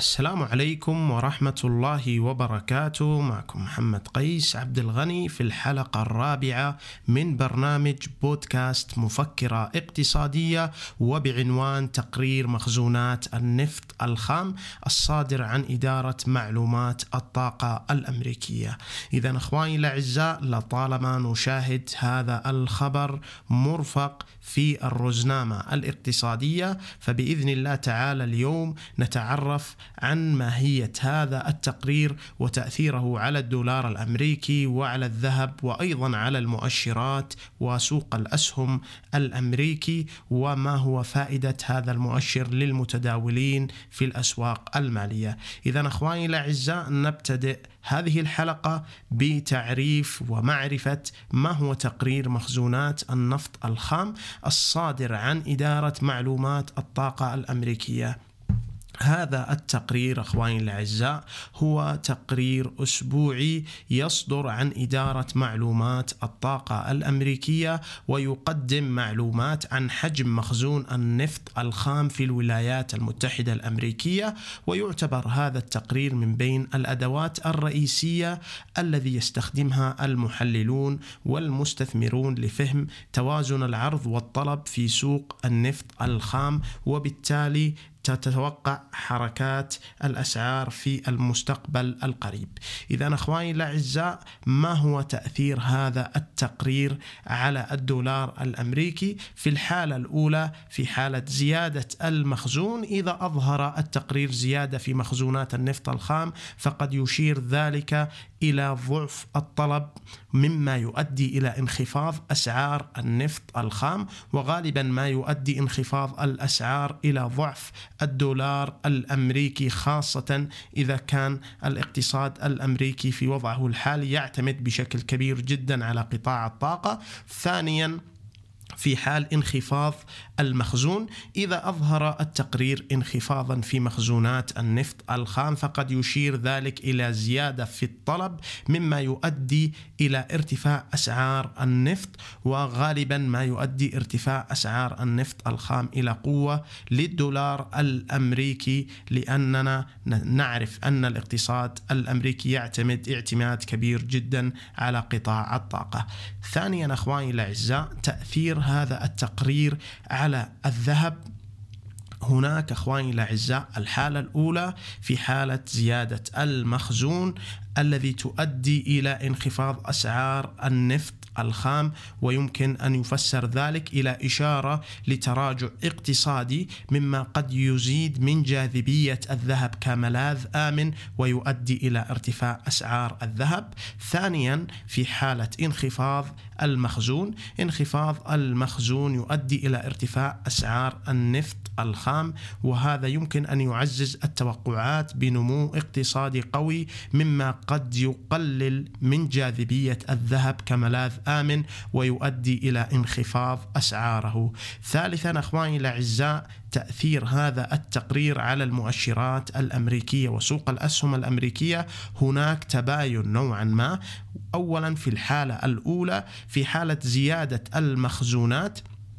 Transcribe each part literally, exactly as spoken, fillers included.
السلام عليكم ورحمة الله وبركاته. معكم محمد قيس عبد الغني في الحلقة الرابعة من برنامج بودكاست مفكرة اقتصادية، وبعنوان تقرير مخزونات النفط الخام الصادر عن إدارة معلومات الطاقة الأمريكية. إذا أخواني الأعزاء، لطالما نشاهد هذا الخبر مرفق في الرزنامة الاقتصادية، فبإذن الله تعالى اليوم نتعرف عن ماهية هذا التقرير وتأثيره على الدولار الأمريكي وعلى الذهب وأيضا على المؤشرات وسوق الأسهم الأمريكي، وما هو فائدة هذا المؤشر للمتداولين في الأسواق المالية. إذن أخواني الأعزاء، نبتدئ هذه الحلقة بتعريف ومعرفة ما هو تقرير مخزونات النفط الخام الصادر عن إدارة معلومات الطاقة الأمريكية. هذا التقرير أخواني الأعزاء هو تقرير أسبوعي يصدر عن إدارة معلومات الطاقة الأمريكية، ويقدم معلومات عن حجم مخزون النفط الخام في الولايات المتحدة الأمريكية. ويعتبر هذا التقرير من بين الأدوات الرئيسية الذي يستخدمها المحللون والمستثمرون لفهم توازن العرض والطلب في سوق النفط الخام، وبالتالي تتوقع حركات الأسعار في المستقبل القريب. إذن أخواني الأعزاء، ما هو تأثير هذا التقرير على الدولار الأمريكي؟ في الحالة الأولى، في حالة زيادة المخزون، إذا أظهر التقرير زيادة في مخزونات النفط الخام فقد يشير ذلك إلى ضعف الطلب، مما يؤدي إلى انخفاض أسعار النفط الخام، وغالبا ما يؤدي انخفاض الأسعار إلى ضعف الدولار الأمريكي، خاصة إذا كان الاقتصاد الأمريكي في وضعه الحالي يعتمد بشكل كبير جدا على قطاع الطاقة. ثانيا، في حال انخفاض المخزون، إذا أظهر التقرير انخفاضا في مخزونات النفط الخام فقد يشير ذلك إلى زيادة في الطلب، مما يؤدي إلى ارتفاع أسعار النفط، وغالبا ما يؤدي ارتفاع أسعار النفط الخام إلى قوة للدولار الأمريكي، لأننا نعرف أن الاقتصاد الأمريكي يعتمد اعتماد كبير جدا على قطاع الطاقة. ثانيا أخواني الأعزاء، تأثير هذا التقرير على الذهب. هناك أخواني الأعزاء الحالة الأولى في حالة زيادة المخزون الذي تؤدي إلى انخفاض أسعار النفط الخام، ويمكن أن يفسر ذلك إلى إشارة لتراجع اقتصادي، مما قد يزيد من جاذبية الذهب كملاذ آمن ويؤدي إلى ارتفاع أسعار الذهب. ثانيا، في حالة انخفاض المخزون، انخفاض المخزون يؤدي إلى ارتفاع أسعار النفط الخام، وهذا يمكن أن يعزز التوقعات بنمو اقتصادي قوي، مما قد يقلل من جاذبية الذهب كملاذ آمن ويؤدي إلى انخفاض أسعاره. ثالثا أخواني الأعزاء، تأثير هذا التقرير على المؤشرات الأمريكية وسوق الأسهم الأمريكية. هناك تباين نوعا ما. أولا، في الحالة الأولى، في حالة زيادة المخزونات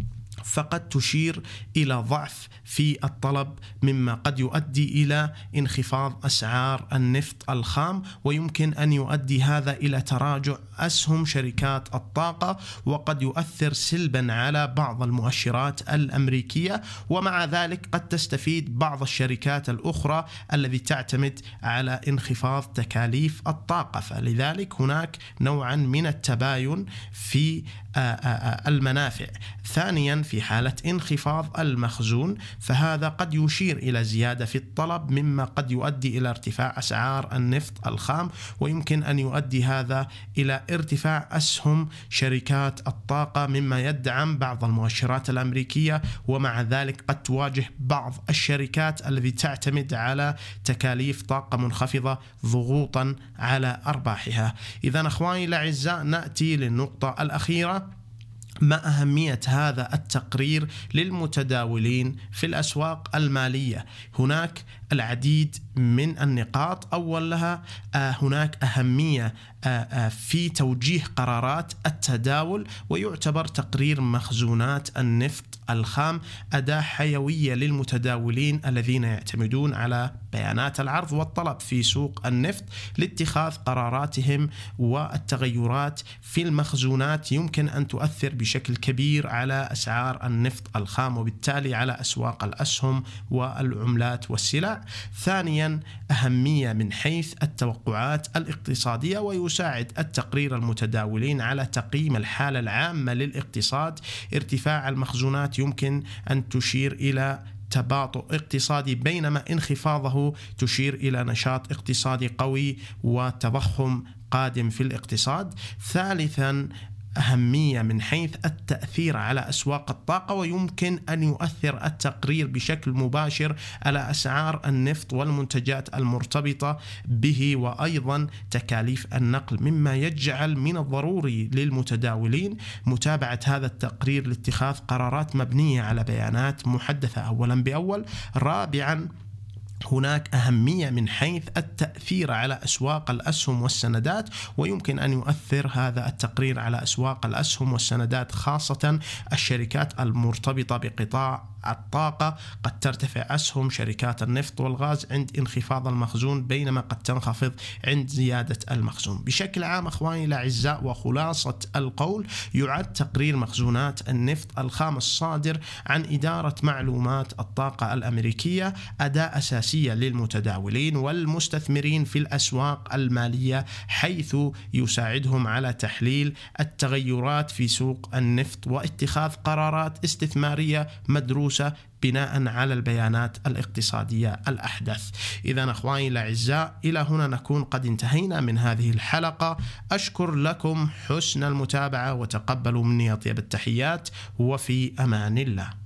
فقد تشير إلى ضعف في الطلب، مما قد يؤدي إلى انخفاض أسعار النفط الخام، ويمكن أن يؤدي هذا إلى تراجع أسهم شركات الطاقة، وقد يؤثر سلبا على بعض المؤشرات الأمريكية. ومع ذلك قد تستفيد بعض الشركات الأخرى التي تعتمد على انخفاض تكاليف الطاقة، فلذلك هناك نوعا من التباين في المنافع. ثانيا، في حالة انخفاض المخزون فهذا قد يشير إلى زيادة في الطلب، مما قد يؤدي إلى ارتفاع أسعار النفط الخام، ويمكن أن يؤدي هذا إلى ارتفاع أسهم شركات الطاقة، مما يدعم بعض المؤشرات الأمريكية. ومع ذلك قد تواجه بعض الشركات التي تعتمد على تكاليف طاقة منخفضة ضغوطا على أرباحها. إذن أخواني الأعزاء، نأتي للنقطة الأخيرة: ما أهمية هذا التقرير للمتداولين في الأسواق المالية؟ هناك العديد من النقاط. أول لها هناك أهمية في توجيه قرارات التداول، ويعتبر تقرير مخزونات النفط الخام أداة حيوية للمتداولين الذين يعتمدون على بيانات العرض والطلب في سوق النفط لاتخاذ قراراتهم، والتغيرات في المخزونات يمكن أن تؤثر بشكل كبير على أسعار النفط الخام وبالتالي على أسواق الأسهم والعملات والسلع. ثانيا، أهمية من حيث التوقعات الاقتصادية، ويساعد التقرير المتداولين على تقييم الحالة العامة للاقتصاد. ارتفاع المخزونات يمكن أن تشير إلى تباطؤ اقتصادي، بينما انخفاضه تشير إلى نشاط اقتصادي قوي وتضخم قادم في الاقتصاد. ثالثا، أهمية من حيث التأثير على أسواق الطاقة، ويمكن أن يؤثر التقرير بشكل مباشر على أسعار النفط والمنتجات المرتبطة به، وأيضا تكاليف النقل، مما يجعل من الضروري للمتداولين متابعة هذا التقرير لاتخاذ قرارات مبنية على بيانات محدثة أولا بأول. رابعا، هناك أهمية من حيث التأثير على أسواق الأسهم والسندات، ويمكن أن يؤثر هذا التقرير على أسواق الأسهم والسندات، خاصة الشركات المرتبطة بقطاع الطاقة. قد ترتفع أسهم شركات النفط والغاز عند انخفاض المخزون، بينما قد تنخفض عند زيادة المخزون. بشكل عام أخواني الأعزاء، وخلاصة القول، يعد تقرير مخزونات النفط الخام الصادر عن إدارة معلومات الطاقة الأمريكية أداة أساسية للمتداولين والمستثمرين في الأسواق المالية، حيث يساعدهم على تحليل التغيرات في سوق النفط واتخاذ قرارات استثمارية مدروسة بناء على البيانات الاقتصادية الأحدث. إذن أخواني الأعزاء، إلى هنا نكون قد انتهينا من هذه الحلقة. أشكر لكم حسن المتابعة، وتقبلوا مني أطيب التحيات، وفي أمان الله.